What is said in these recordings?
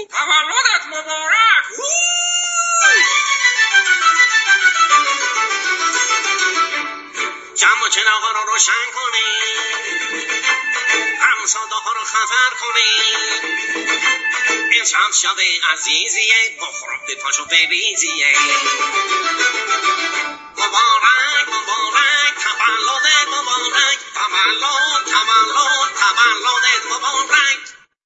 تولدت مبارک. جمع و چراغا رو روشن کنید، همساده ها رو خبر کنید، امشب شب عزیزیه، بخور به پاشو ببیزیه. مبارک مبارک تولد مبارک، تولد تولد تولد مبارک.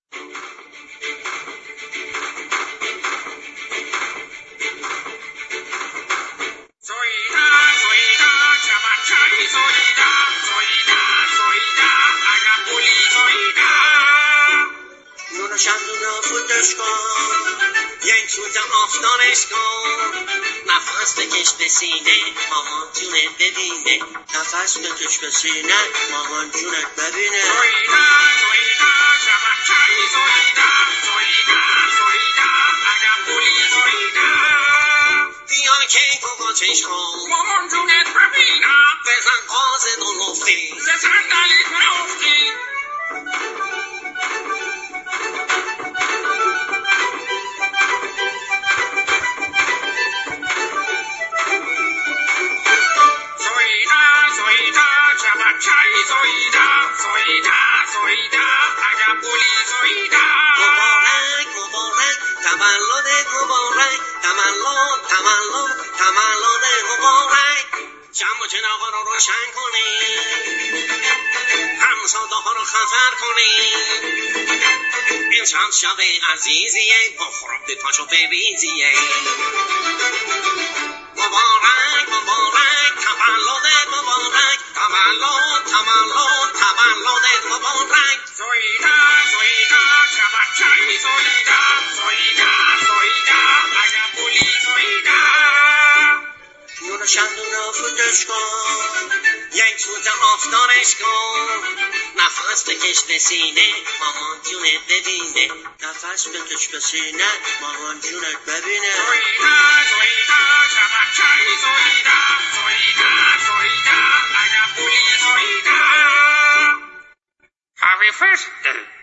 زویدا زویدا چمچایی زویدا، زویدا زویدا اگر بولی زویدا. نور و شمدون رو فوتش کن، یک سوت آفتانش کن، نفس بکش به سینه مامان جونت ببینه، نفس بکش به سینه مامان جونت ببینه. زویدا زویدا چمچایی زویدا، زویدا زویدا اگر بولی زویدا. بیا که تو قاچش کن، مامان جونت ببینم، بزن قاز دلوفتی، ز صندلیت نیفتی. چمچایی زویدا، زویدا زویدا اگر بولی زویدا. مبارک مبارک تولد مبارک، تولد تولد تولد مبارک. جمع و چراغا رو روشن کنید، همساده ها رو خبر کنید، امشب شب عزیزیه، بخور به پاشو ببیزیه. مبارک مبارک تولد مبارک، تولد تولد تولد مبارک. زویدا زویدا چمچایی زویدا، زویدا زویدا اگر بولی زویدا. نور و شمدون رو فوتش کن، یک سوت آفتانش کن، نفس بکش به سینه مامان جونت ببینه، نفس بکش به سینه مامان جونت ببینه. زویدا زویدا چمچایی زویدا، زویدا زویدا اگر بولی زویدا. Happy birthday.